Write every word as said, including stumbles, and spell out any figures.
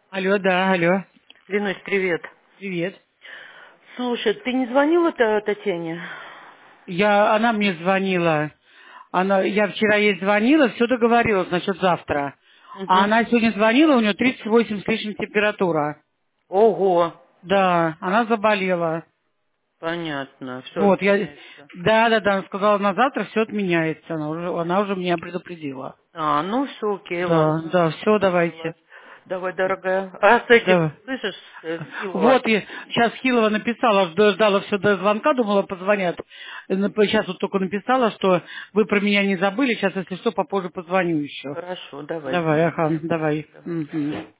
Алло, да, алло. Ленусь, привет. Привет. Слушай, ты не звонила Та- Татьяне? Я, она мне звонила. Она, я вчера ей звонила, все договорилась насчет завтра. А Угу. она сегодня звонила, у нее тридцать восемь с лишним температура. Ого, Да, она заболела. понятно, все Вот, я... отменяется. Да, да, да, она сказала, на завтра все отменяется. Она уже, она уже меня предупредила. А, ну все, окей, Да, ладно. да, все, давайте. Поняла. Давай, дорогая. А с этим, Да. слышишь, э, с Хилова? Вот, я сейчас Хилова написала, жд- ждала все до звонка, думала, позвонят. Сейчас вот только написала, что вы про меня не забыли, сейчас, если что, попозже позвоню еще. Хорошо, давай. Давай, ага, давай. Давай. Мгм.